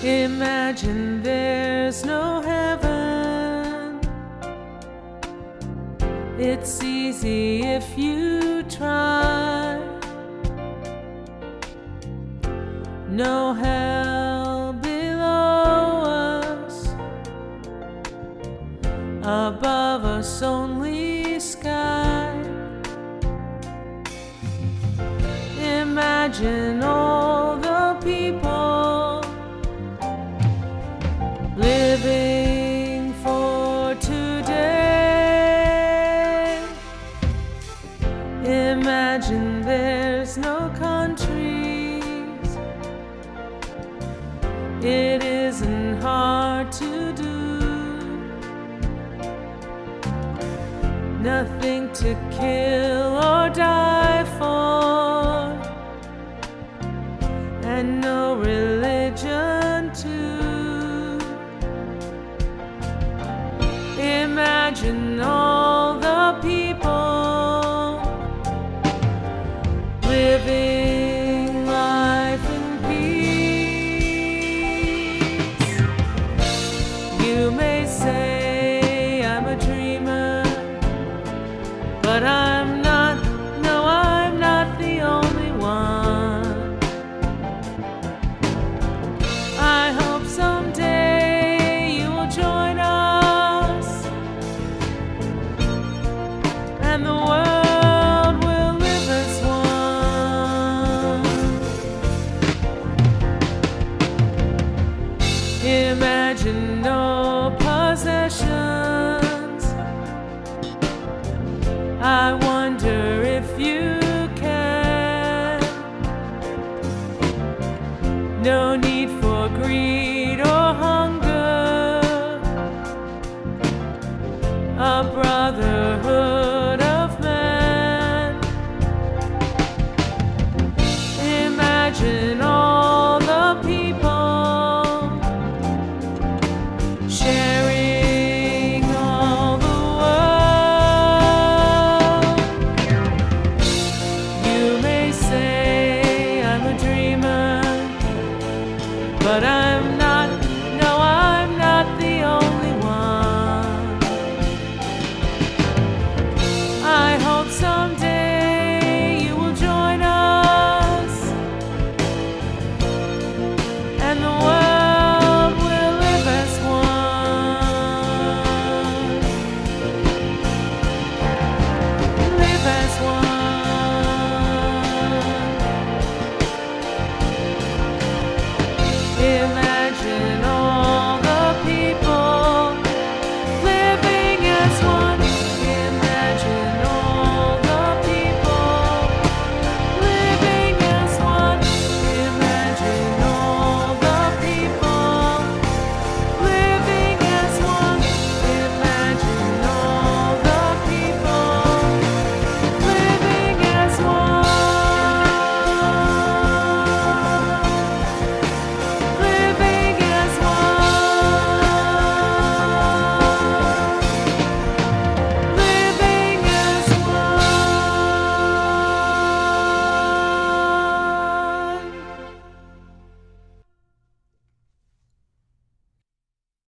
Imagine there's no heaven. It's easy if you try. No hell below us, above us only sky. Imagine all the people living for today. Imagine there's no countries. It isn't hard to do. Nothing to kill or die for, and no religion too. Imagine all the people living life in peace. You may say I'm a dreamer, but I'm not, no, I'm not the only one. I hope someday you will join us, and the world will live as one. Imagine no possessions. I wonder if you can. No need for greed or hunger. A brotherhood of man. Imagine